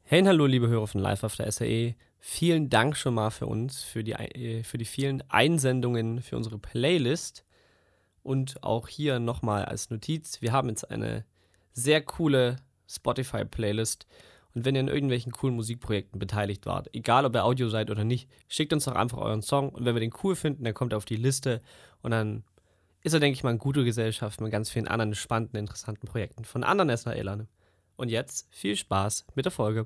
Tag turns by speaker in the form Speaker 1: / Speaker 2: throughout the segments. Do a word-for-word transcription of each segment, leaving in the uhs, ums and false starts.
Speaker 1: Hey und hallo, liebe Hörer von Live After S A E. Vielen Dank schon mal für uns, für die, äh, für die vielen Einsendungen für unsere Playlist. Und auch hier nochmal als Notiz, wir haben jetzt eine sehr coole Spotify-Playlist. Und wenn ihr in irgendwelchen coolen Musikprojekten beteiligt wart, egal ob ihr Audio seid oder nicht, schickt uns doch einfach euren Song. Und wenn wir den cool finden, dann kommt er auf die Liste. Und dann ist er, denke ich mal, eine gute Gesellschaft mit ganz vielen anderen spannenden, interessanten Projekten von anderen SRAlern. Und jetzt viel Spaß mit der Folge.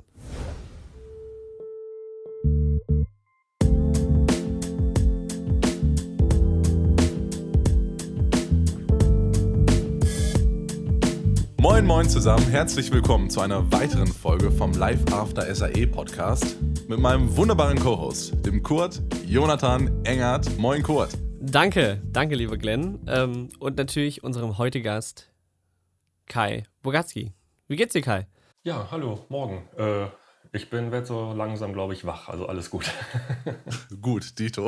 Speaker 2: Moin moin zusammen, herzlich willkommen zu einer weiteren Folge vom Live After S A E Podcast mit meinem wunderbaren Co-Host, dem Kurt Jonathan Engert. Moin Kurt.
Speaker 1: Danke, danke lieber Glenn. Ähm, und natürlich unserem heutigen Gast Kai Bogatski. Wie geht's dir, Kai?
Speaker 3: Ja, hallo, morgen. Äh, ich bin werd so langsam, glaube ich, wach, also alles gut.
Speaker 2: Gut, Dito.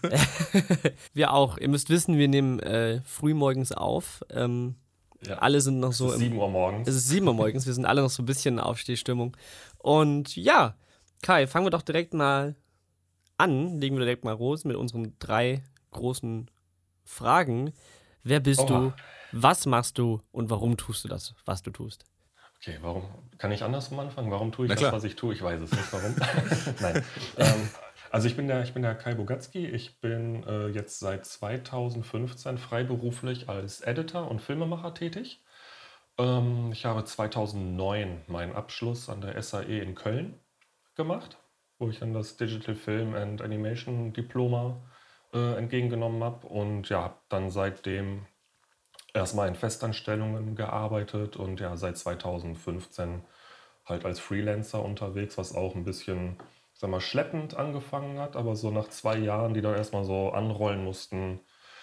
Speaker 1: Wir auch. Ihr müsst wissen, wir nehmen äh, frühmorgens auf. Ähm,
Speaker 3: Ja.
Speaker 1: Alle sind noch so.
Speaker 3: Es ist sieben Uhr morgens.
Speaker 1: Es ist sieben Uhr morgens. Wir sind alle noch so ein bisschen in Aufstehstimmung. Und ja, Kai, fangen wir doch direkt mal an. Legen wir direkt mal los mit unseren drei großen Fragen. Wer bist
Speaker 3: Oha.
Speaker 1: du? Was machst du? Und warum tust du das, was du tust?
Speaker 3: Okay, warum? Kann ich andersrum anfangen? Warum tue ich
Speaker 2: Na
Speaker 3: das,
Speaker 2: klar.
Speaker 3: was ich tue? Ich weiß es nicht, warum. Nein. Ähm, also ich bin der, ich bin der Kai Bogatski. Ich bin äh, jetzt seit zweitausendfünfzehn freiberuflich als Editor und Filmemacher tätig. Ähm, ich habe zweitausendneun meinen Abschluss an der S A E in Köln gemacht, wo ich dann das Digital Film and Animation Diploma äh, entgegengenommen habe und ja, habe dann seitdem erstmal in Festanstellungen gearbeitet und ja, seit zweitausendfünfzehn halt als Freelancer unterwegs, was auch ein bisschen, ich sag mal, schleppend angefangen hat, aber so nach zwei Jahren, die dann erstmal so anrollen mussten,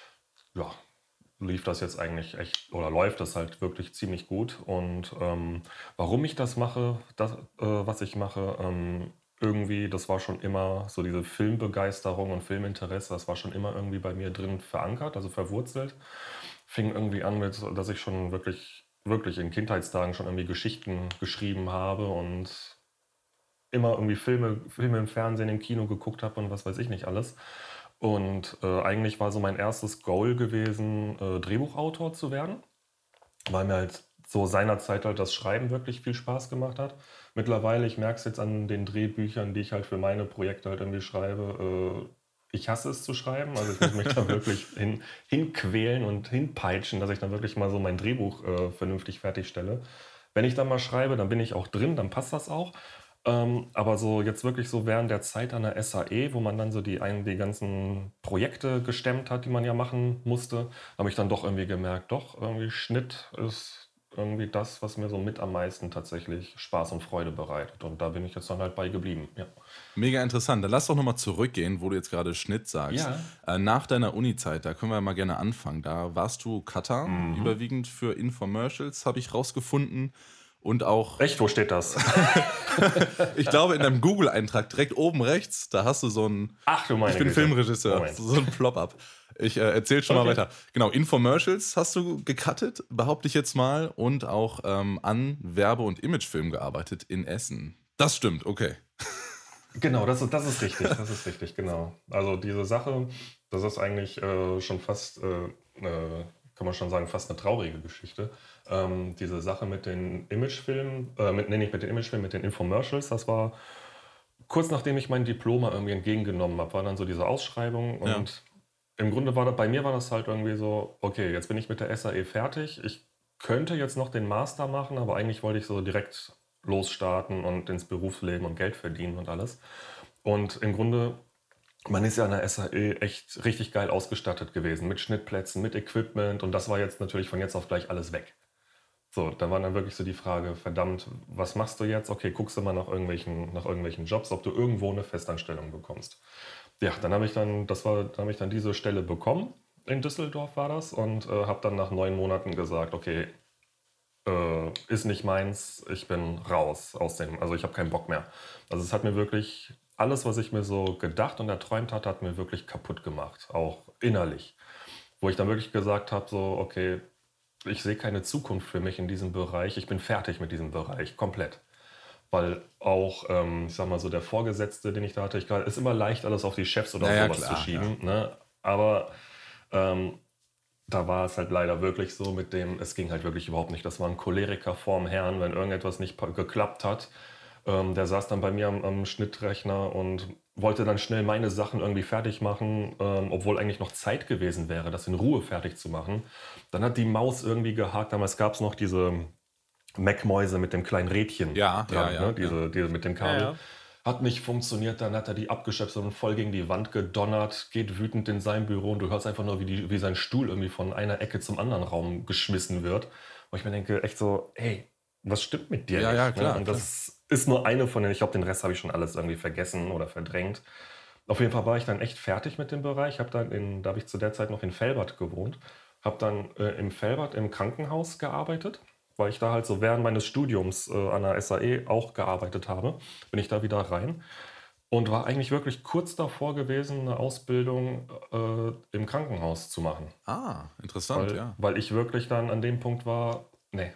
Speaker 3: ja, lief das jetzt eigentlich echt, oder läuft das halt wirklich ziemlich gut. Und ähm, warum ich das mache, das, äh, was ich mache, ähm, irgendwie, das war schon immer so diese Filmbegeisterung und Filminteresse, das war schon immer irgendwie bei mir drin verankert, also verwurzelt. Fing irgendwie an mit, dass ich schon wirklich, wirklich in Kindheitstagen schon irgendwie Geschichten geschrieben habe und immer irgendwie Filme, Filme im Fernsehen, im Kino geguckt habe und was weiß ich nicht alles. Und äh, eigentlich war so mein erstes Goal gewesen, äh, Drehbuchautor zu werden, weil mir halt so seinerzeit halt das Schreiben wirklich viel Spaß gemacht hat. Mittlerweile, ich merke es jetzt an den Drehbüchern, die ich halt für meine Projekte halt irgendwie schreibe, äh, ich hasse es zu schreiben, also ich muss mich da wirklich hin, hinquälen und hinpeitschen, dass ich dann wirklich mal so mein Drehbuch äh, vernünftig fertigstelle. Wenn ich dann mal schreibe, dann bin ich auch drin, dann passt das auch. Ähm, aber so jetzt wirklich so während der Zeit an der S A E, wo man dann so die, ein, die ganzen Projekte gestemmt hat, die man ja machen musste, habe ich dann doch irgendwie gemerkt, doch, irgendwie Schnitt ist irgendwie das, was mir so mit am meisten tatsächlich Spaß und Freude bereitet. Und da bin ich jetzt dann halt bei geblieben, ja.
Speaker 2: Mega interessant. Dann lass doch nochmal zurückgehen, wo du jetzt gerade Schnitt sagst.
Speaker 3: Ja.
Speaker 2: Äh, nach deiner Uni-Zeit, da können wir mal gerne anfangen. Da warst du Cutter,
Speaker 3: Mhm.
Speaker 2: überwiegend für Infomercials, habe ich rausgefunden. Und auch,
Speaker 3: Echt, wo steht das?
Speaker 2: ich glaube, in deinem Google-Eintrag direkt oben rechts, da hast du so ein,
Speaker 3: Ach du meine
Speaker 2: ich bin
Speaker 3: Güte.
Speaker 2: Filmregisseur,
Speaker 3: Moment.
Speaker 2: so ein Plop-up. Ich äh, erzähl schon
Speaker 3: Okay.
Speaker 2: mal weiter. Genau, Infomercials hast du gecuttet, behaupte ich jetzt mal, und auch ähm, an Werbe- und Imagefilm gearbeitet in Essen. Das stimmt, okay.
Speaker 3: Genau, das ist, das ist richtig, das ist richtig, genau. Also diese Sache, das ist eigentlich äh, schon fast, äh, äh, kann man schon sagen, fast eine traurige Geschichte. Ähm, diese Sache mit den Imagefilmen, äh, mit, nee, nicht mit den Imagefilmen, mit den Infomercials, das war kurz nachdem ich mein Diploma irgendwie entgegengenommen habe, war dann so diese Ausschreibung
Speaker 2: Ja.
Speaker 3: und im Grunde war das, bei mir war das halt irgendwie so, okay, jetzt bin ich mit der S A E fertig, ich könnte jetzt noch den Master machen, aber eigentlich wollte ich so direkt losstarten und ins Berufsleben und Geld verdienen und alles. Und im Grunde, man ist ja an der S A E echt richtig geil ausgestattet gewesen, mit Schnittplätzen, mit Equipment und das war jetzt natürlich von jetzt auf gleich alles weg. So, da war dann wirklich so die Frage, verdammt, was machst du jetzt? Okay, guckst du mal nach irgendwelchen, nach irgendwelchen Jobs, ob du irgendwo eine Festanstellung bekommst. Ja, dann habe ich dann, das war, dann habe ich dann diese Stelle bekommen, in Düsseldorf war das, und äh, habe dann nach neun Monaten gesagt, okay, äh, ist nicht meins, ich bin raus aus dem, also ich habe keinen Bock mehr. Also es hat mir wirklich, alles, was ich mir so gedacht und erträumt hatte, hat mir wirklich kaputt gemacht, auch innerlich. Wo ich dann wirklich gesagt habe, so, okay, ich sehe keine Zukunft für mich in diesem Bereich, ich bin fertig mit diesem Bereich, komplett. weil auch, ähm, ich sag mal so, der Vorgesetzte, den ich da hatte, ich, ist immer leicht, alles auf die Chefs oder
Speaker 2: naja,
Speaker 3: sowas
Speaker 2: klar,
Speaker 3: zu schieben.
Speaker 2: Ja.
Speaker 3: Ne? Aber ähm, da war es halt leider wirklich so mit dem, es ging halt wirklich überhaupt nicht. Das war ein Choleriker vorm Herrn, wenn irgendetwas nicht geklappt hat. Ähm, der saß dann bei mir am, am Schnittrechner und wollte dann schnell meine Sachen irgendwie fertig machen, ähm, obwohl eigentlich noch Zeit gewesen wäre, das in Ruhe fertig zu machen. Dann hat die Maus irgendwie gehakt. Damals gab es noch diese Mac-Mäuse mit dem kleinen Rädchen
Speaker 2: Ja,
Speaker 3: dran,
Speaker 2: ja, ja,
Speaker 3: ne? diese,
Speaker 2: ja.
Speaker 3: diese mit dem Kabel.
Speaker 1: Ja, ja.
Speaker 3: Hat nicht funktioniert, dann hat er die abgeschöpft und voll gegen die Wand gedonnert, geht wütend in sein Büro und du hörst einfach nur, wie, die, wie sein Stuhl irgendwie von einer Ecke zum anderen Raum geschmissen wird. Und ich mir denke echt so, hey, was stimmt mit dir
Speaker 2: Ja,
Speaker 3: nicht?
Speaker 2: ja,
Speaker 3: ne?
Speaker 2: klar,
Speaker 3: Und
Speaker 2: klar.
Speaker 3: das ist nur eine von denen. Ich glaube, den Rest habe ich schon alles irgendwie vergessen oder verdrängt. Auf jeden Fall war ich dann echt fertig mit dem Bereich. Hab dann in, da habe ich zu der Zeit noch in Velbert gewohnt. Habe dann äh, im Velbert im Krankenhaus gearbeitet, weil ich da halt so während meines Studiums äh, an der S A E auch gearbeitet habe. Bin ich da wieder rein und war eigentlich wirklich kurz davor gewesen, eine Ausbildung äh, im Krankenhaus zu machen.
Speaker 2: Ah, interessant,
Speaker 3: Weil,
Speaker 2: ja.
Speaker 3: weil ich wirklich dann an dem Punkt war, nee,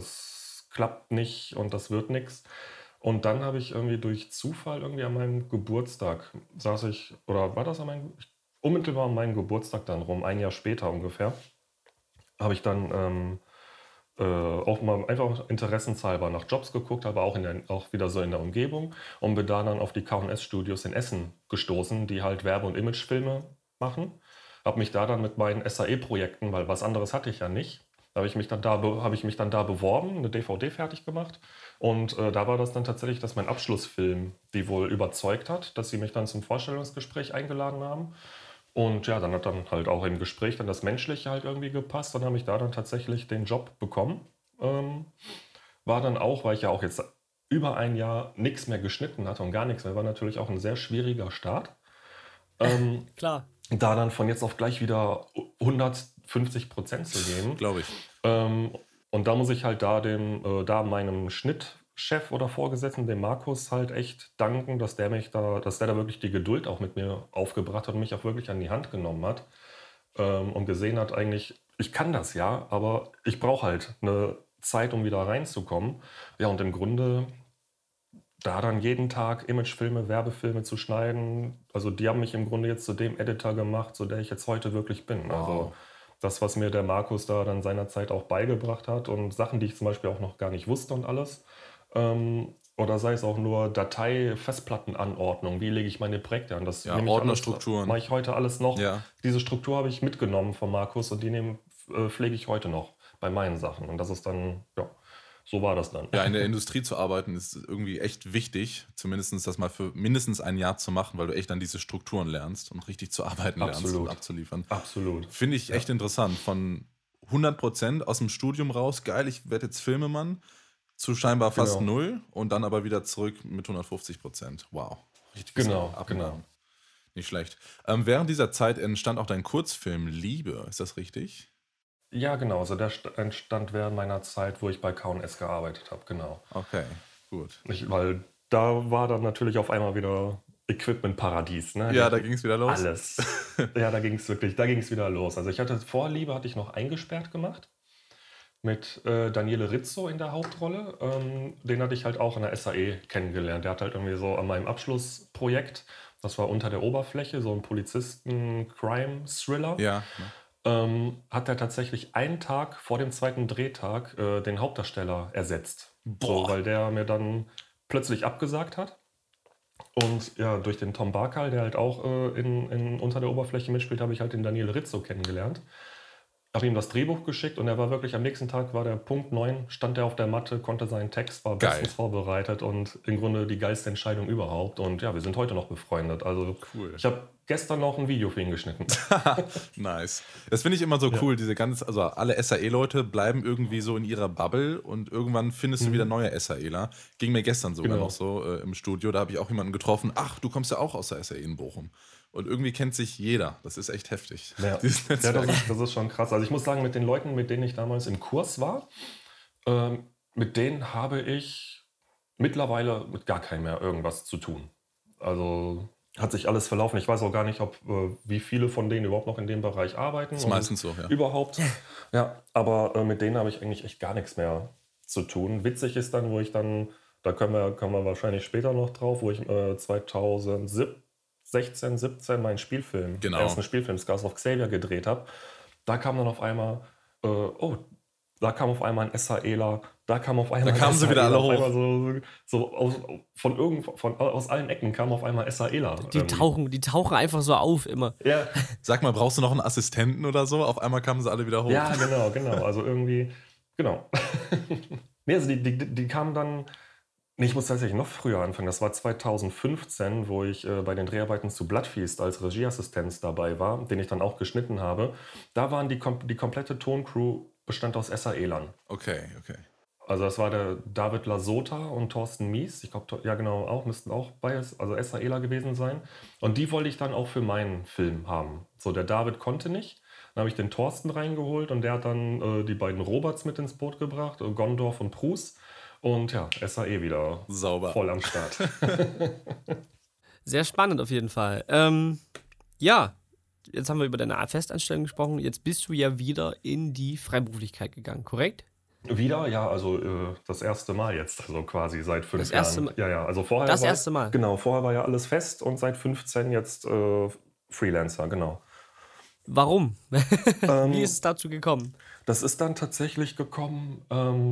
Speaker 3: das klappt nicht und das wird nichts. Und dann habe ich irgendwie durch Zufall irgendwie an meinem Geburtstag saß ich, oder war das an meinem, unmittelbar an meinem Geburtstag dann rum, ein Jahr später ungefähr, habe ich dann ähm, äh, auch mal einfach interessenshalber nach Jobs geguckt, aber auch, in der, auch wieder so in der Umgebung und bin da dann auf die K und S-Studios in Essen gestoßen, die halt Werbe- und Imagefilme machen. Habe mich da dann mit meinen S A E-Projekten, weil was anderes hatte ich ja nicht, habe ich mich dann da, be- habe ich mich dann da beworben, eine D V D fertig gemacht und äh, da war das dann tatsächlich, dass mein Abschlussfilm die wohl überzeugt hat, dass sie mich dann zum Vorstellungsgespräch eingeladen haben. Und ja, dann hat dann halt auch im Gespräch dann das Menschliche halt irgendwie gepasst. Dann habe ich da dann tatsächlich den Job bekommen. Ähm, war dann auch, weil ich ja auch jetzt über ein Jahr nichts mehr geschnitten hatte und gar nichts mehr, war natürlich auch ein sehr schwieriger Start. Ähm,
Speaker 1: Klar.
Speaker 3: da dann von jetzt auf gleich wieder hundertfünfzig Prozent zu geben.
Speaker 2: Glaube ich.
Speaker 3: Ähm, und da muss ich halt da dem, äh, da meinem Schnittchef oder Vorgesetzten, dem Markus, halt echt danken, dass der mich da, dass der da wirklich die Geduld auch mit mir aufgebracht hat und mich auch wirklich an die Hand genommen hat ähm, und gesehen hat, eigentlich, ich kann das ja, aber ich brauche halt eine Zeit, um wieder reinzukommen. Ja, und im Grunde da dann jeden Tag Imagefilme, Werbefilme zu schneiden, also die haben mich im Grunde jetzt zu dem Editor gemacht, zu der ich jetzt heute wirklich bin.
Speaker 2: Wow.
Speaker 3: Also das, was mir der Markus da dann seinerzeit auch beigebracht hat und Sachen, die ich zum Beispiel auch noch gar nicht wusste und alles. Ähm, oder sei es auch nur Datei-Festplattenanordnung, wie lege ich meine Projekte an. Das
Speaker 2: Ja,
Speaker 3: nehme ich alles-
Speaker 2: Ordnerstrukturen.
Speaker 3: mache ich heute alles noch.
Speaker 2: Ja.
Speaker 3: Diese Struktur habe ich mitgenommen von Markus und die nehmen, äh, pflege ich heute noch bei meinen Sachen. Und das ist dann, ja, so war das dann.
Speaker 2: Ja, in der Industrie zu arbeiten ist irgendwie echt wichtig, zumindest das mal für mindestens ein Jahr zu machen, weil du echt dann diese Strukturen lernst und richtig zu arbeiten lernst
Speaker 3: Absolut.
Speaker 2: und abzuliefern.
Speaker 3: Absolut.
Speaker 2: Finde ich echt interessant. Von hundert Prozent aus dem Studium raus, geil, ich werde jetzt Filmemann, zu scheinbar fast
Speaker 3: Genau.
Speaker 2: null und dann aber wieder zurück mit hundertfünfzig Prozent. Wow. Richtig
Speaker 3: Genau,
Speaker 2: abgefahren.
Speaker 3: genau.
Speaker 2: Nicht schlecht. Ähm, während dieser Zeit entstand auch dein Kurzfilm Liebe, ist das richtig?
Speaker 3: Ja, genau. Also der st- entstand während meiner Zeit, wo ich bei K und S gearbeitet habe, genau.
Speaker 2: Okay, gut.
Speaker 3: Ich, weil da war dann natürlich auf einmal wieder Equipment-Paradies. Ne?
Speaker 2: Ja, da ging es wieder los.
Speaker 3: Alles. Ja, da ging es wirklich, da ging es wieder los. Also ich hatte vor Liebe hatte ich noch eingesperrt gemacht mit äh, Daniele Rizzo in der Hauptrolle. Ähm, den hatte ich halt auch in der S A E kennengelernt. Der hat halt irgendwie so an meinem Abschlussprojekt, das war Unter der Oberfläche, so ein Polizisten-Crime-Thriller.
Speaker 2: Ja,
Speaker 3: Ähm, hat er tatsächlich einen Tag vor dem zweiten Drehtag äh, den Hauptdarsteller ersetzt. So,
Speaker 2: Boah.
Speaker 3: weil der mir dann plötzlich abgesagt hat. Und ja, durch den Tom Barkal, der halt auch äh, in, in Unter der Oberfläche mitspielt, habe ich halt den Daniele Rizzo kennengelernt. Habe ihm das Drehbuch geschickt und er war wirklich am nächsten Tag, war der Punkt neun, stand er auf der Matte, konnte seinen Text, war
Speaker 2: Geil.
Speaker 3: bestens vorbereitet und im Grunde die geilste Entscheidung überhaupt. Und ja, wir sind heute noch befreundet. Also
Speaker 2: Cool.
Speaker 3: ich habe gestern noch ein Video für ihn geschnitten.
Speaker 2: Nice. Das finde ich immer so
Speaker 3: Ja.
Speaker 2: cool. Diese ganz, also alle S A E-Leute bleiben irgendwie so in ihrer Bubble und irgendwann findest du
Speaker 3: Mhm.
Speaker 2: wieder neue SAEler. Ging mir gestern sogar
Speaker 3: Genau.
Speaker 2: noch so äh, im Studio. Da habe ich auch jemanden getroffen. Ach, du kommst ja auch aus der S A E in Bochum. Und irgendwie kennt sich jeder. Das ist echt heftig.
Speaker 3: Ja,
Speaker 2: Dieses
Speaker 3: ja das,
Speaker 2: Netzwerk.
Speaker 3: ist, das ist schon krass. Also ich muss sagen, mit den Leuten, mit denen ich damals im Kurs war, ähm, mit denen habe ich mittlerweile mit gar keinem mehr irgendwas zu tun. Also hat sich alles verlaufen. Ich weiß auch gar nicht, ob äh, wie viele von denen überhaupt noch in dem Bereich arbeiten.
Speaker 2: ist
Speaker 3: und
Speaker 2: meistens so, ja.
Speaker 3: Überhaupt. Ja, aber äh, mit denen habe ich eigentlich echt gar nichts mehr zu tun. Witzig ist dann, wo ich dann Da können wir, können wir wahrscheinlich später noch drauf, wo ich äh, zweitausendsechzehn, siebzehn meinen Spielfilm,
Speaker 2: Genau.
Speaker 3: ersten Spielfilm Scars of Xavier gedreht habe. Da kam dann auf einmal, äh, oh, da kam auf einmal ein SHEler, da kam auf einmal
Speaker 2: Da kamen sie wieder alle hoch.
Speaker 3: So, so aus, von irgend, von, aus allen Ecken kamen auf einmal SHEler.
Speaker 1: Die ähm. tauchen, die tauchen einfach so auf immer.
Speaker 3: Ja.
Speaker 2: Sag mal, brauchst du noch einen Assistenten oder so? Auf einmal kamen sie alle wieder hoch.
Speaker 3: Ja, genau, genau. Also irgendwie, genau. Nee, also die, die, die kamen dann, nee, ich muss tatsächlich noch früher anfangen. Das war zweitausendfünfzehn, wo ich äh, bei den Dreharbeiten zu Bloodfeast als Regieassistenz dabei war, den ich dann auch geschnitten habe. Da waren die, die komplette Toncrew bestand aus SHElern.
Speaker 2: Okay, okay.
Speaker 3: Also das war der David Lasota und Thorsten Mies. Ich glaube, ja genau, auch müssten auch bei, also SHEler gewesen sein. Und die wollte ich dann auch für meinen Film haben. So, der David konnte nicht. Dann habe ich den Thorsten reingeholt und der hat dann äh, die beiden Roberts mit ins Boot gebracht, äh, Gondorf und Prus. Und ja, S H E wieder
Speaker 2: sauber
Speaker 3: voll am Start.
Speaker 1: Sehr spannend auf jeden Fall. Ähm, ja, jetzt haben wir über deine Festanstellung gesprochen. Jetzt bist du ja wieder in die Freiberuflichkeit gegangen, korrekt?
Speaker 3: Wieder? Ja, also äh, das erste Mal jetzt, also quasi seit fünf
Speaker 1: das erste
Speaker 3: Jahren.
Speaker 1: Mal.
Speaker 3: Ja, ja, also vorher
Speaker 1: das
Speaker 3: war,
Speaker 1: erste Mal?
Speaker 3: Genau, vorher war ja alles fest und seit fünfzehn jetzt äh, Freelancer, genau.
Speaker 1: Warum?
Speaker 3: Ähm,
Speaker 1: Wie ist es dazu gekommen?
Speaker 3: Das ist dann tatsächlich gekommen,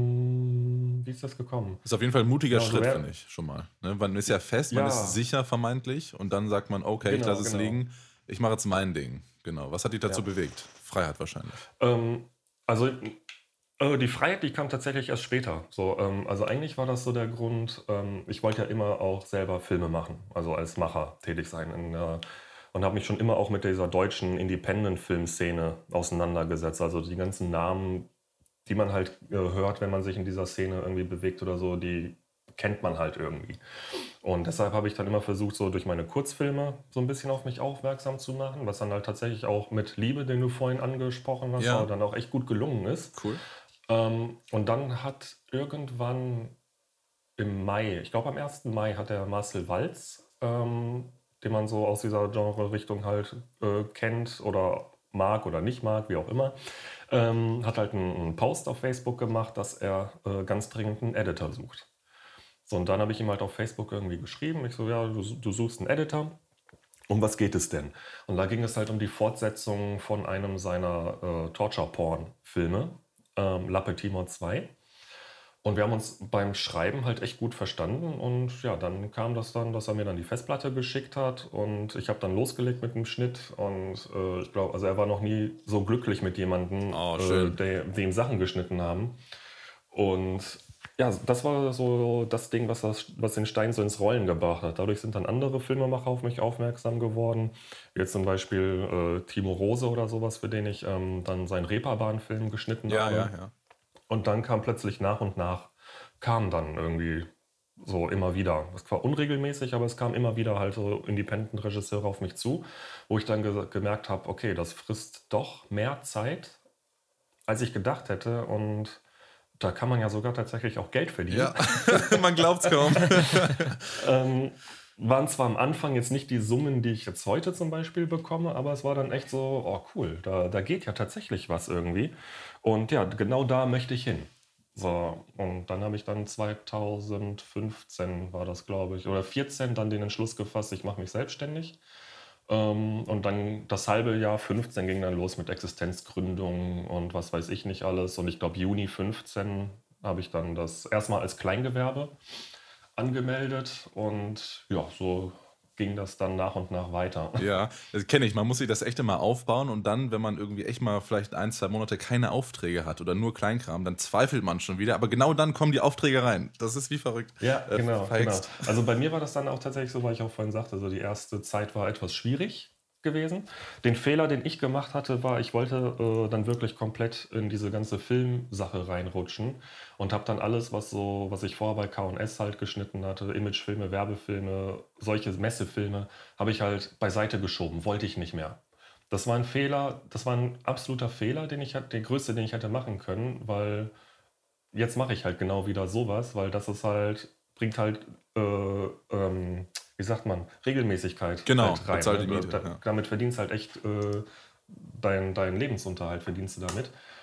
Speaker 3: ähm, wie ist das gekommen?
Speaker 2: Ist auf jeden Fall ein mutiger
Speaker 3: Ja,
Speaker 2: Schritt,
Speaker 3: wer-
Speaker 2: finde ich, schon mal. Ne? Man ist ja fest, man
Speaker 3: Ja.
Speaker 2: ist sicher vermeintlich und dann sagt man, okay, ich
Speaker 3: Genau,
Speaker 2: lasse es
Speaker 3: genau.
Speaker 2: liegen, ich mache jetzt mein Ding. Genau. Was hat dich dazu
Speaker 3: Ja.
Speaker 2: bewegt? Freiheit wahrscheinlich.
Speaker 3: Ähm, also äh, die Freiheit, die kam tatsächlich erst später. So, ähm, also eigentlich war das so der Grund, ähm, ich wollte ja immer auch selber Filme machen, also als Macher tätig sein. In, äh, und habe mich schon immer auch mit dieser deutschen Independent-Film-Szene auseinandergesetzt. Also die ganzen Namen, die man halt äh, hört, wenn man sich in dieser Szene irgendwie bewegt oder so, die kennt man halt irgendwie. Und deshalb habe ich dann immer versucht, so durch meine Kurzfilme so ein bisschen auf mich aufmerksam zu machen, was dann halt tatsächlich auch mit Liebe, den du vorhin angesprochen hast,
Speaker 2: Ja.
Speaker 3: aber dann auch echt gut gelungen ist.
Speaker 2: Cool.
Speaker 3: Ähm, und dann hat irgendwann im Mai, ich glaube am ersten Mai, hat der Marcel Walz, ähm, den man so aus dieser Genre-Richtung halt äh, kennt oder mag oder nicht mag, wie auch immer, ähm, hat halt einen, einen Post auf Facebook gemacht, dass er äh, ganz dringend einen Editor sucht. So, und dann habe ich ihm halt auf Facebook irgendwie geschrieben. Ich so, ja, du, du suchst einen Editor. Um was geht es denn? Und da ging es halt um die Fortsetzung von einem seiner äh, Torture-Porn-Filme, ähm, La Petite Mort zwei. Und wir haben uns beim Schreiben halt echt gut verstanden. Und ja, dann kam das dann, dass er mir dann die Festplatte geschickt hat. Und ich habe dann losgelegt mit dem Schnitt. Und äh, ich glaube, also er war noch nie so glücklich mit jemandem,
Speaker 2: Oh,
Speaker 3: äh,
Speaker 2: schön.
Speaker 3: der, dem Sachen geschnitten haben. Und ja, das war so das Ding, was, das, was den Stein so ins Rollen gebracht hat. Dadurch sind dann andere Filmemacher auf mich aufmerksam geworden. Wie jetzt zum Beispiel äh, Timo Rose oder sowas, für den ich ähm, dann seinen Reeperbahn-Film geschnitten
Speaker 2: Ja,
Speaker 3: habe.
Speaker 2: ja, ja.
Speaker 3: Und dann kam plötzlich nach und nach, kam dann irgendwie so immer wieder. Es war unregelmäßig, aber es kam immer wieder halt so Independent-Regisseure auf mich zu, wo ich dann ge- gemerkt habe, okay, das frisst doch mehr Zeit, als ich gedacht hätte. Und da kann man ja sogar tatsächlich auch Geld verdienen.
Speaker 2: Ja, man glaubt's kaum.
Speaker 3: ähm, waren zwar am Anfang jetzt nicht die Summen, die ich jetzt heute zum Beispiel bekomme, aber es war dann echt so, oh cool, da, da geht ja tatsächlich was irgendwie. Und ja, genau da möchte ich hin. So, und dann habe ich dann zweitausendfünfzehn war das, glaube ich, oder vierzehn dann den Entschluss gefasst, ich mache mich selbstständig. Ähm, und dann das halbe Jahr fünfzehn ging dann los mit Existenzgründung und was weiß ich nicht alles. Und ich glaube, Juni fünfzehn habe ich dann das erstmal als Kleingewerbe angemeldet. Und ja, so ging das dann nach und nach weiter.
Speaker 2: Ja, das kenne ich. Man muss sich das echt immer aufbauen und dann, wenn man irgendwie echt mal vielleicht ein, zwei Monate keine Aufträge hat oder nur Kleinkram, dann zweifelt man schon wieder. Aber genau dann kommen die Aufträge rein. Das ist wie verrückt.
Speaker 3: Ja,
Speaker 2: Äh,
Speaker 3: genau, genau.
Speaker 2: verhext.
Speaker 3: Also bei mir war das dann auch tatsächlich so, weil ich auch vorhin sagte, so die erste Zeit war etwas schwierig gewesen. Den Fehler, den ich gemacht hatte, war, ich wollte äh, dann wirklich komplett in diese ganze Filmsache reinrutschen und habe dann alles, was so, was ich vorher bei K und S halt geschnitten hatte, Imagefilme, Werbefilme, solche Messefilme, habe ich halt beiseite geschoben, wollte ich nicht mehr. Das war ein Fehler, das war ein absoluter Fehler, den ich hatte, der größte, den ich hätte machen können, weil jetzt mache ich halt genau wieder sowas, weil das ist halt, bringt halt, äh, ähm, wie sagt man, Regelmäßigkeit
Speaker 2: Genau,
Speaker 3: halt rein.
Speaker 2: bezahlt die
Speaker 3: ne?
Speaker 2: Miete,
Speaker 3: Da,
Speaker 2: ja.
Speaker 3: Damit verdienst halt echt äh, deinen dein Lebensunterhalt, verdienst du damit.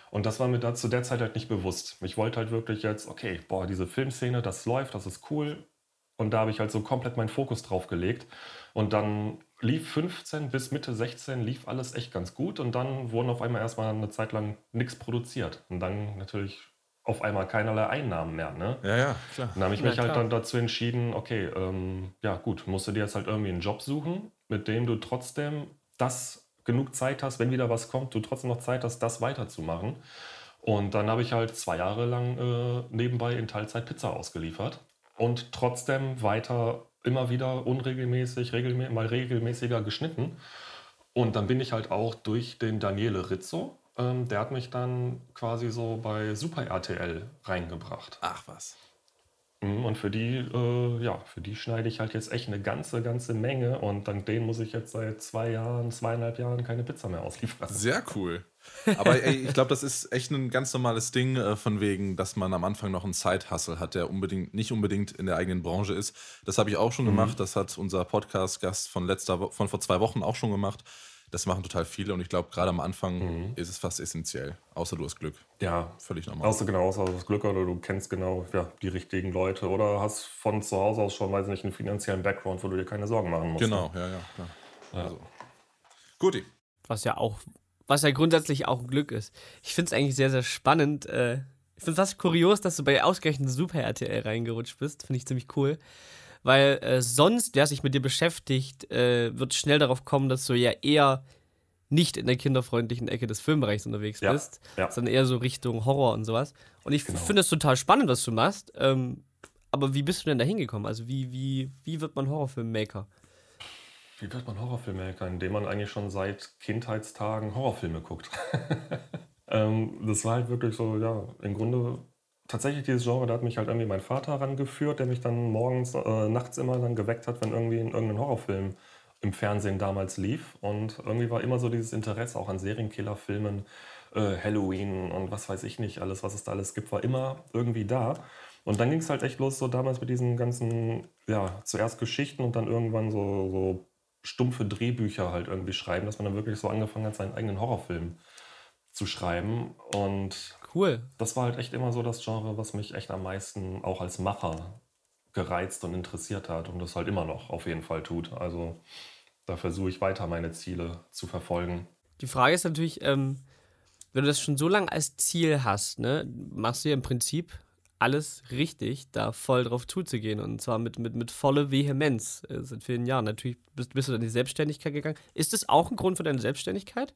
Speaker 3: Und das war mir da zu der Zeit halt nicht bewusst. Ich wollte halt wirklich jetzt, okay, boah, diese Filmszene, das läuft, das ist cool. Und da habe ich halt so komplett meinen Fokus drauf gelegt. Und dann lief fünfzehn bis Mitte sechzehn, lief alles echt ganz gut. Und dann wurden auf einmal erstmal eine Zeit lang nichts produziert. Und dann natürlich auf einmal keinerlei Einnahmen mehr. Ne?
Speaker 2: Ja, ja, klar.
Speaker 3: Dann habe ich
Speaker 1: Ja,
Speaker 3: mich halt
Speaker 1: klar.
Speaker 3: dann dazu entschieden, okay, ähm, ja gut, musst du dir jetzt halt irgendwie einen Job suchen, mit dem du trotzdem das genug Zeit hast, wenn wieder was kommt, du trotzdem noch Zeit hast, das weiterzumachen. Und dann habe ich halt zwei Jahre lang äh, nebenbei in Teilzeit Pizza ausgeliefert und trotzdem weiter immer wieder unregelmäßig, regelmä mal regelmäßiger geschnitten. Und dann bin ich halt auch durch den Daniele Rizzo, ähm, der hat mich dann quasi so bei Super R T L reingebracht.
Speaker 2: Ach was.
Speaker 3: Mhm, Und für die, äh, ja, für die schneide ich halt jetzt echt eine ganze, ganze Menge und dank denen muss ich jetzt seit zwei Jahren, zweieinhalb Jahren keine Pizza mehr ausliefern.
Speaker 2: Sehr cool. Aber ey, ich glaube, das ist echt ein ganz normales Ding, äh, von wegen, dass man am Anfang noch einen Side-Hustle hat, der unbedingt, nicht unbedingt in der eigenen Branche ist. Das habe ich auch schon
Speaker 3: Mhm.
Speaker 2: gemacht. Das hat unser Podcast-Gast von letzter Wo von vor zwei Wochen auch schon gemacht. Das machen total viele und ich glaube, gerade am Anfang
Speaker 3: Mhm.
Speaker 2: ist es fast essentiell. Außer du hast Glück.
Speaker 3: Ja,
Speaker 2: Völlig normal.
Speaker 3: außer genau, außer das Glück oder du kennst genau ja, die richtigen Leute oder hast von zu Hause aus schon, weiß nicht, einen finanziellen Background, wo du dir keine Sorgen machen musst.
Speaker 2: Genau, ja, ja, klar.
Speaker 3: Ja.
Speaker 2: Also. Guti.
Speaker 1: Was ja auch, was ja grundsätzlich auch ein Glück ist. Ich finde es eigentlich sehr, sehr spannend. Äh, ich finde es fast kurios, dass du bei ausgerechnet Super R T L reingerutscht bist. Finde ich ziemlich cool. Weil äh, sonst, wer sich mit dir beschäftigt, äh, wird schnell darauf kommen, dass du ja eher nicht in der kinderfreundlichen Ecke des Filmbereichs unterwegs
Speaker 3: Ja,
Speaker 1: bist,
Speaker 3: ja.
Speaker 1: sondern eher so Richtung Horror und sowas. Und ich
Speaker 3: Genau.
Speaker 1: finde es total spannend, was du machst. Ähm, aber wie bist du denn da hingekommen? Also wie, wie, wie wird man Horrorfilmmaker?
Speaker 3: Wie wird man Horrorfilmmaker, indem man eigentlich schon seit Kindheitstagen Horrorfilme guckt? ähm, das war halt wirklich so, ja, im Grunde tatsächlich dieses Genre, da hat mich halt irgendwie mein Vater rangeführt, der mich dann morgens, äh, nachts immer dann geweckt hat, wenn irgendwie ein, irgendein Horrorfilm im Fernsehen damals lief. Und irgendwie war immer so dieses Interesse auch an Serienkillerfilmen, äh, Halloween und was weiß ich nicht, alles, was es da alles gibt, war immer irgendwie da. Und dann ging es halt echt los, so damals mit diesen ganzen, ja, zuerst Geschichten und dann irgendwann so, so stumpfe Drehbücher halt irgendwie schreiben, dass man dann wirklich so angefangen hat, seinen eigenen Horrorfilm zu schreiben. Und
Speaker 1: Cool.
Speaker 3: das war halt echt immer so das Genre, was mich echt am meisten auch als Macher gereizt und interessiert hat und das halt immer noch auf jeden Fall tut. Also da versuche ich weiter meine Ziele zu verfolgen.
Speaker 1: Die Frage ist natürlich, ähm, wenn du das schon so lange als Ziel hast, ne, machst du ja im Prinzip alles richtig, da voll drauf zuzugehen und zwar mit, mit, mit voller Vehemenz äh, seit vielen Jahren. Natürlich bist, bist du dann in die Selbstständigkeit gegangen. Ist das auch ein Grund für deine Selbstständigkeit,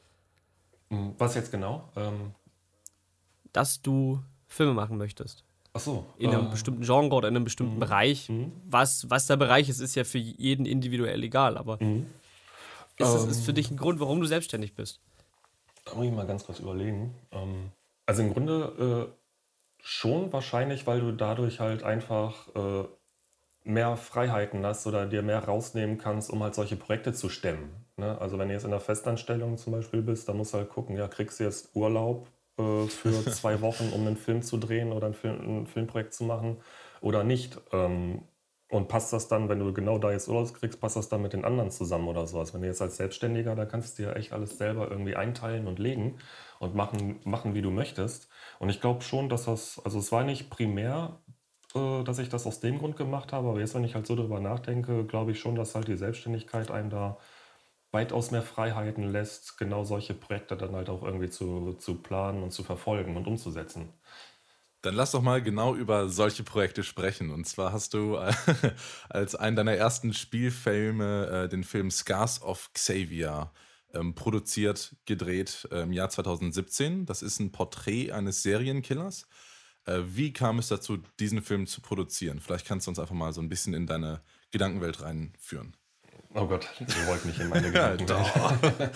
Speaker 3: Hm, Was jetzt genau? Ähm,
Speaker 1: dass du Filme machen möchtest?
Speaker 3: ach so.
Speaker 1: In einem
Speaker 3: äh,
Speaker 1: bestimmten Genre oder in einem bestimmten
Speaker 3: mhm,
Speaker 1: Bereich.
Speaker 3: mhm,
Speaker 1: Was, was der Bereich ist, ist ja für jeden individuell egal, aber
Speaker 3: mhm.
Speaker 1: ist das ist für
Speaker 3: Ähm,
Speaker 1: dich ein Grund, warum du selbstständig bist?
Speaker 3: Da muss ich mal ganz kurz überlegen. Ähm, also im Grunde äh, schon wahrscheinlich, weil du dadurch halt einfach äh, mehr Freiheiten hast oder dir mehr rausnehmen kannst, um halt solche Projekte zu stemmen. Ne? Also wenn du jetzt in der Festanstellung zum Beispiel bist, dann musst du halt gucken, ja, kriegst du jetzt Urlaub äh, für zwei Wochen, um einen Film zu drehen oder ein, Film, ein Filmprojekt zu machen oder nicht. Ähm, und passt das dann, wenn du genau da jetzt Urlaub kriegst, passt das dann mit den anderen zusammen oder sowas? Wenn du jetzt als Selbstständiger, da kannst du dir echt alles selber irgendwie einteilen und legen und machen, machen wie du möchtest. Und ich glaube schon, dass das, also es war nicht primär äh, dass ich das aus dem Grund gemacht habe. Aber jetzt, wenn ich halt so drüber nachdenke, glaube ich schon, dass halt die Selbstständigkeit einem da weitaus mehr Freiheiten lässt, genau solche Projekte dann halt auch irgendwie zu, zu planen und zu verfolgen und umzusetzen.
Speaker 2: Dann lass doch mal genau über solche Projekte sprechen. Und zwar hast du äh, als einen deiner ersten Spielfilme äh, den Film Scars of Xavier ähm, produziert, gedreht äh, im Jahr zwanzig siebzehn. Das ist ein Porträt eines Serienkillers. Äh, wie kam es dazu, diesen Film zu produzieren? Vielleicht kannst du uns einfach mal so ein bisschen in deine Gedankenwelt reinführen.
Speaker 3: Oh Gott, ihr wollt nicht in meine
Speaker 2: Ja,
Speaker 3: Gedankenwelt.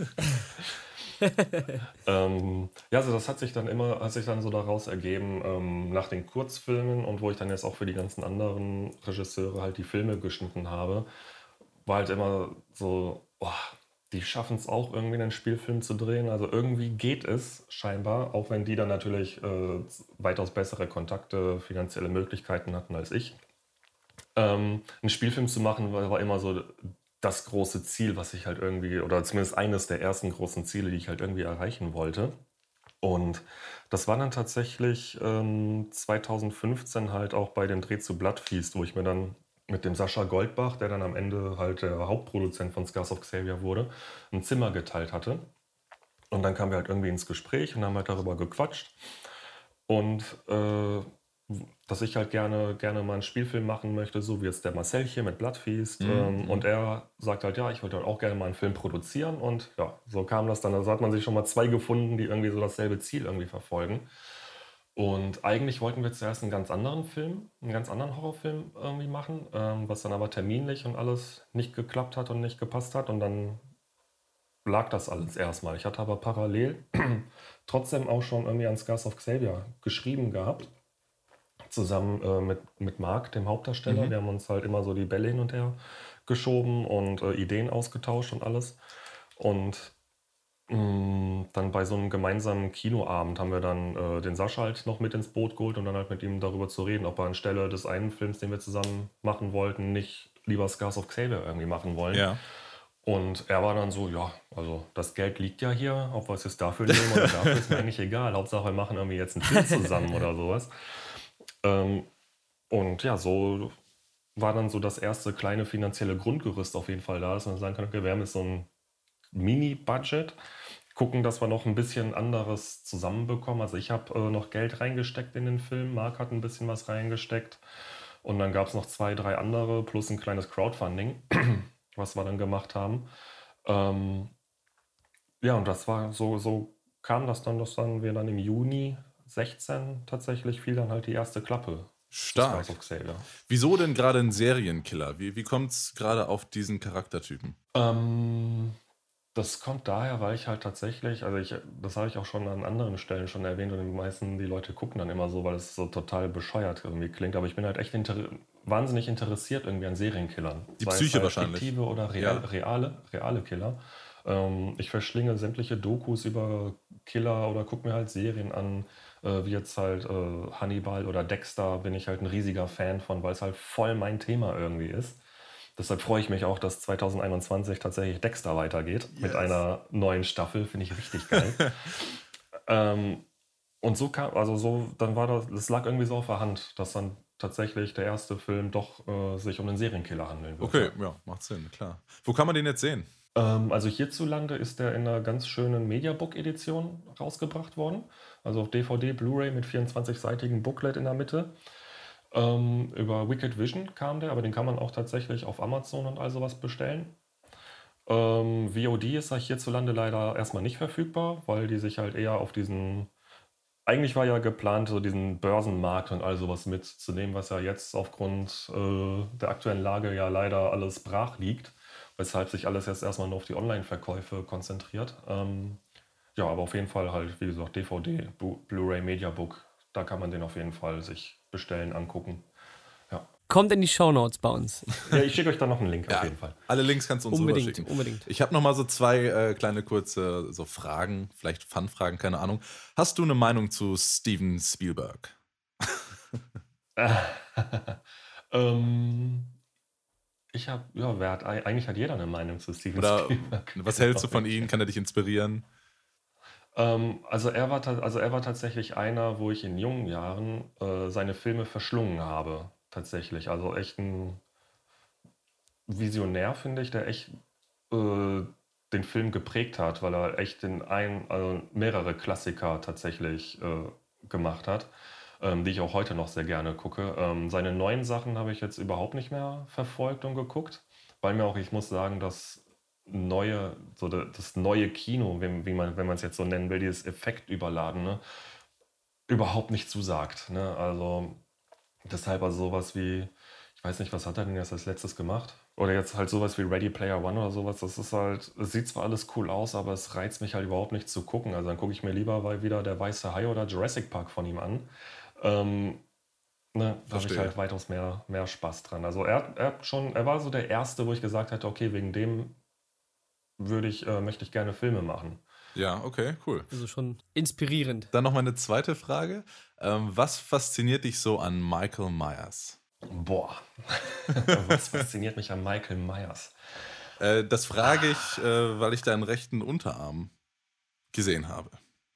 Speaker 3: ähm, ja, also das hat sich dann immer, hat sich dann so daraus ergeben, ähm, nach den Kurzfilmen und wo ich dann jetzt auch für die ganzen anderen Regisseure halt die Filme geschnitten habe, war halt immer so, boah, die schaffen es auch irgendwie einen Spielfilm zu drehen. Also irgendwie geht es scheinbar, auch wenn die dann natürlich äh, weitaus bessere Kontakte, finanzielle Möglichkeiten hatten als ich. Ähm, einen Spielfilm zu machen, war, war immer so das große Ziel, was ich halt irgendwie, oder zumindest eines der ersten großen Ziele, die ich halt irgendwie erreichen wollte. Und das war dann tatsächlich ähm, zweitausendfünfzehn halt auch bei dem Dreh zu Bloodfeast, wo ich mir dann mit dem Sascha Goldbach, der dann am Ende halt der Hauptproduzent von Scars of Xavier wurde, ein Zimmer geteilt hatte. Und dann kamen wir halt irgendwie ins Gespräch und haben halt darüber gequatscht. Und äh, dass ich halt gerne, gerne mal einen Spielfilm machen möchte, so wie jetzt der Marcel hier mit Bloodfeast.
Speaker 2: Mhm.
Speaker 3: Ähm, und er sagt halt, ja, ich würde halt auch gerne mal einen Film produzieren. Und ja, so kam das dann. Also hat man sich schon mal zwei gefunden, die irgendwie so dasselbe Ziel irgendwie verfolgen. Und eigentlich wollten wir zuerst einen ganz anderen Film, einen ganz anderen Horrorfilm irgendwie machen, ähm, was dann aber terminlich und alles nicht geklappt hat und nicht gepasst hat. Und dann lag das alles erstmal. Ich hatte aber parallel trotzdem auch schon irgendwie an Scars of Xavier geschrieben gehabt, zusammen äh, mit, mit Marc, dem Hauptdarsteller.
Speaker 2: Mhm.
Speaker 3: Wir haben uns halt immer so die Bälle hin und her geschoben und äh, Ideen ausgetauscht und alles. Und mh, dann bei so einem gemeinsamen Kinoabend haben wir dann äh, den Sascha halt noch mit ins Boot geholt und dann halt mit ihm darüber zu reden, ob er anstelle des einen Films, den wir zusammen machen wollten, nicht lieber Scars of Xavier irgendwie machen wollen.
Speaker 2: Ja.
Speaker 3: Und er war dann so, ja, also das Geld liegt ja hier, ob wir es jetzt dafür nehmen oder dafür, ist mir eigentlich egal. Hauptsache, wir machen irgendwie jetzt einen Film zusammen oder sowas. Ähm, und ja, so war dann so das erste kleine finanzielle Grundgerüst auf jeden Fall da, dass man sagen kann, okay, wir haben jetzt so ein Mini-Budget, gucken, dass wir noch ein bisschen anderes zusammenbekommen. Also ich habe äh, noch Geld reingesteckt in den Film, Marc hat ein bisschen was reingesteckt und dann gab es noch zwei, drei andere plus ein kleines Crowdfunding, was wir dann gemacht haben. Ähm, ja, und das war so, so kam das dann, dass dann wir dann im Juni sechzehn tatsächlich fiel dann halt die erste Klappe.
Speaker 2: Stark.
Speaker 3: Scars of Xavier.
Speaker 2: Wieso denn gerade ein Serienkiller? Wie, wie kommt es gerade auf diesen Charaktertypen?
Speaker 3: Ähm, das kommt daher, weil ich halt tatsächlich, also ich, das habe ich auch schon an anderen Stellen schon erwähnt und die meisten, die Leute gucken dann immer so, weil es so total bescheuert irgendwie klingt, aber ich bin halt echt inter wahnsinnig interessiert irgendwie an Serienkillern.
Speaker 2: Die
Speaker 3: Sei es
Speaker 2: Psyche
Speaker 3: halt
Speaker 2: wahrscheinlich.
Speaker 3: fiktive oder real,
Speaker 2: Ja.
Speaker 3: reale, reale Killer. Ähm, ich verschlinge sämtliche Dokus über Killer oder gucke mir halt Serien an, äh, wie jetzt halt äh, Hannibal oder Dexter, bin ich halt ein riesiger Fan von, weil es halt voll mein Thema irgendwie ist. Deshalb freue ich mich auch, dass zwanzig einundzwanzig tatsächlich Dexter weitergeht mit
Speaker 2: Yes.
Speaker 3: einer neuen Staffel, finde ich richtig geil. ähm, und so kam, also so, dann war das, das lag irgendwie so auf der Hand, dass dann tatsächlich der erste Film doch äh, sich um einen Serienkiller handeln wird.
Speaker 2: Okay, ja, macht Sinn, klar. Wo kann man den jetzt sehen?
Speaker 3: Ähm, also hierzulande ist der in einer ganz schönen Mediabook-Edition rausgebracht worden. Also auf D V D, Blu-ray mit vierundzwanzig-seitigem Booklet in der Mitte. Ähm, über Wicked Vision kam der, aber den kann man auch tatsächlich auf Amazon und all sowas bestellen. Ähm, V O D ist halt hierzulande leider erstmal nicht verfügbar, weil die sich halt eher auf diesen... Eigentlich war ja geplant, so diesen Börsenmarkt und all sowas mitzunehmen, was ja jetzt aufgrund äh, der aktuellen Lage ja leider alles brach liegt, weshalb sich alles jetzt erstmal nur auf die Online-Verkäufe konzentriert. Ähm, ja, aber auf jeden Fall halt, wie gesagt, D V D, Bu- Blu-ray, Mediabook, da kann man den auf jeden Fall sich bestellen, angucken. Ja,
Speaker 1: Kommt in die Shownotes bei uns.
Speaker 3: ja ich schicke euch da noch einen Link
Speaker 2: Ja,
Speaker 3: auf jeden Fall.
Speaker 2: alle Links kannst du uns
Speaker 1: Unbedingt,
Speaker 2: rüberschicken.
Speaker 1: unbedingt.
Speaker 2: Ich habe noch mal so zwei äh, kleine kurze so Fragen, vielleicht Fun-Fragen, keine Ahnung. Hast du eine Meinung zu Steven Spielberg?
Speaker 3: ähm, ich habe, ja, wer hat, eigentlich hat jeder eine Meinung zu Steven
Speaker 2: Oder
Speaker 3: Spielberg.
Speaker 2: was hältst du von ihm? Kann er dich inspirieren?
Speaker 3: Ähm, also, er war, ta- also er war tatsächlich einer, wo ich in jungen Jahren äh, seine Filme verschlungen habe. Tatsächlich. Also echt ein Visionär, finde ich, der echt äh, den Film geprägt hat, weil er echt den ein, also mehrere Klassiker tatsächlich äh, gemacht hat, ähm, die ich auch heute noch sehr gerne gucke. Ähm, seine neuen Sachen habe ich jetzt überhaupt nicht mehr verfolgt und geguckt, weil mir auch, ich muss sagen, das neue, so da- das neue Kino, wie, wie man, wenn man es jetzt so nennen will, dieses Effektüberladene, überhaupt nicht zusagt. Ne? Also deshalb also sowas wie, ich weiß nicht, was hat er denn jetzt als letztes gemacht? Oder jetzt halt sowas wie Ready Player One oder sowas, das ist halt, es sieht zwar alles cool aus, aber es reizt mich halt überhaupt nicht zu gucken. Also dann gucke ich mir lieber mal wieder Der Weiße Hai oder Jurassic Park von ihm an. Ähm, ne, da habe ich
Speaker 2: Verstehe.
Speaker 3: halt weitaus mehr, mehr Spaß dran. Also er, er hat schon, er war so der Erste, wo ich gesagt hätte, okay, wegen dem würde ich, äh, möchte ich gerne Filme machen.
Speaker 2: Ja, okay, cool.
Speaker 1: Also schon inspirierend.
Speaker 2: Dann noch mal eine zweite Frage. Ähm, was fasziniert dich so an Michael Myers?
Speaker 3: Boah, was fasziniert mich an Michael Myers?
Speaker 2: Äh, das frage ich, äh, weil ich deinen rechten Unterarm gesehen habe.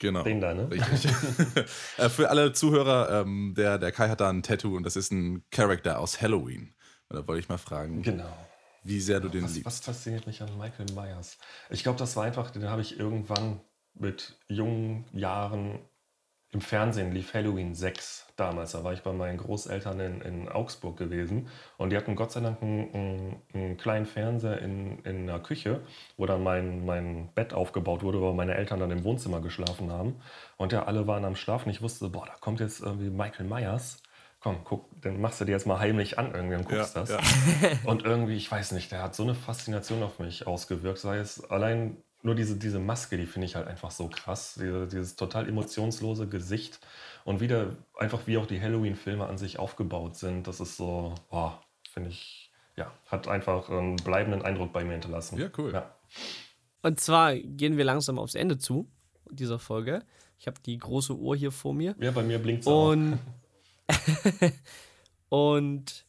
Speaker 2: Genau.
Speaker 3: Den da, ne?
Speaker 2: Richtig. äh, für alle Zuhörer, ähm, der, der Kai hat da ein Tattoo und das ist ein Charakter aus Halloween. Und da wollte ich mal fragen,
Speaker 3: Genau.
Speaker 2: wie sehr du den
Speaker 3: was,
Speaker 2: liebst.
Speaker 3: Was fasziniert mich an Michael Myers? Ich glaube, das war einfach, den habe ich irgendwann mit jungen Jahren im Fernsehen, lief Halloween sechs damals. Da war ich bei meinen Großeltern in, in Augsburg gewesen und die hatten Gott sei Dank einen, einen, einen kleinen Fernseher in, in der Küche, wo dann mein, mein Bett aufgebaut wurde, weil meine Eltern dann im Wohnzimmer geschlafen haben. Und ja, alle waren am Schlafen. Ich wusste, boah, da kommt jetzt irgendwie Michael Myers. Komm, guck, dann machst du dir jetzt mal heimlich an irgendwie und guckst
Speaker 2: Ja,
Speaker 3: das.
Speaker 2: ja.
Speaker 3: Und irgendwie, ich weiß nicht, der hat so eine Faszination auf mich ausgewirkt. Sei es allein nur diese, diese Maske, die finde ich halt einfach so krass. Diese, dieses total emotionslose Gesicht. Und wieder einfach wie auch die Halloween-Filme an sich aufgebaut sind. Das ist so, boah, finde ich, ja, hat einfach einen bleibenden Eindruck bei mir hinterlassen.
Speaker 2: Ja, cool.
Speaker 3: Ja.
Speaker 1: Und zwar gehen wir langsam aufs Ende zu dieser Folge. Ich habe die große Uhr hier vor mir.
Speaker 3: Ja, bei mir blinkt es auch.
Speaker 1: Und, und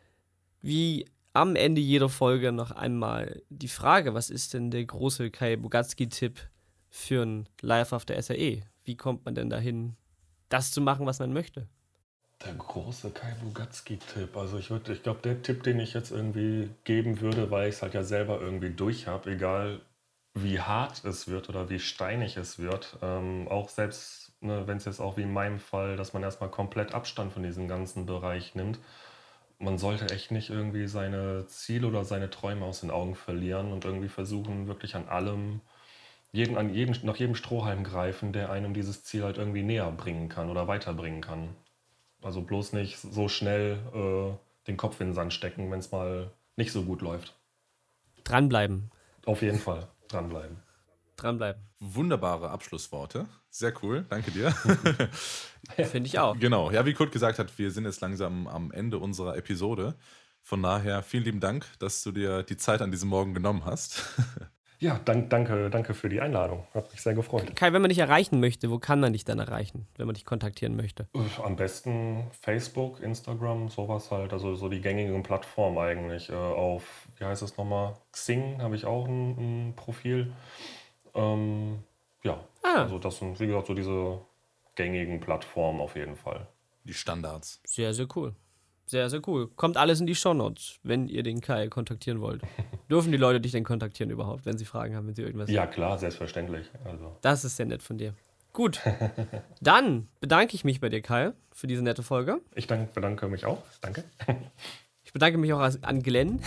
Speaker 1: wie am Ende jeder Folge noch einmal die Frage, was ist denn der große Kai Bogatski-Tipp für ein Live After S A E? Wie kommt man denn dahin, das zu machen, was man möchte?
Speaker 3: Der große Kai Bogatski-Tipp. Also ich würde, ich glaube, der Tipp, den ich jetzt irgendwie geben würde, weil ich es halt ja selber irgendwie durch habe, egal wie hart es wird oder wie steinig es wird, ähm, auch selbst, ne, wenn es jetzt auch wie in meinem Fall, dass man erstmal komplett Abstand von diesem ganzen Bereich nimmt, man sollte echt nicht irgendwie seine Ziele oder seine Träume aus den Augen verlieren und irgendwie versuchen, wirklich an allem, jeden, an jedem, nach jedem Strohhalm greifen, der einem dieses Ziel halt irgendwie näher bringen kann oder weiterbringen kann. Also bloß nicht so schnell äh, den Kopf in den Sand stecken, wenn es mal nicht so gut läuft.
Speaker 1: Dranbleiben.
Speaker 3: Auf jeden Fall dranbleiben.
Speaker 1: Dranbleiben.
Speaker 2: Wunderbare Abschlussworte. Sehr cool, danke dir.
Speaker 1: Finde ich auch.
Speaker 2: Genau, ja, wie Kurt gesagt hat, wir sind jetzt langsam am Ende unserer Episode. Von daher vielen lieben Dank, dass du dir die Zeit an diesem Morgen genommen hast.
Speaker 3: Ja, dank, danke, danke für die Einladung. Hat mich sehr gefreut.
Speaker 1: Kai, wenn man dich erreichen möchte, wo kann man dich dann erreichen, wenn man dich kontaktieren möchte?
Speaker 3: Am besten Facebook, Instagram, sowas halt. Also so die gängigen Plattformen eigentlich. Äh, auf, wie heißt es nochmal? Xing habe ich auch ein, ein Profil. Ähm, ja,
Speaker 1: Ah.
Speaker 3: also das sind, wie gesagt, so diese gängigen Plattformen auf jeden Fall.
Speaker 2: Die Standards.
Speaker 1: Sehr, sehr cool. Sehr, sehr cool. Kommt alles in die Shownotes, wenn ihr den Kai kontaktieren wollt. Dürfen die Leute dich denn kontaktieren überhaupt, wenn sie Fragen haben, wenn sie irgendwas...
Speaker 3: Ja, klar, selbstverständlich. Also.
Speaker 1: Das ist sehr nett von dir. Gut, dann bedanke ich mich bei dir, Kai, für diese nette Folge.
Speaker 3: Ich dank, bedanke mich auch. Danke.
Speaker 1: Ich bedanke mich auch als, an Glenn,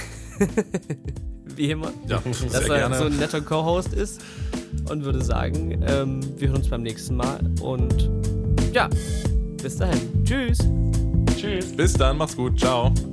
Speaker 1: wie immer,
Speaker 2: Ja,
Speaker 1: dass
Speaker 2: sehr
Speaker 1: er
Speaker 2: gerne.
Speaker 1: so ein netter Co-Host ist und würde sagen, ähm, wir hören uns beim nächsten Mal und ja, bis dahin. Tschüss.
Speaker 3: Tschüss.
Speaker 2: Bis dann, macht's gut, ciao.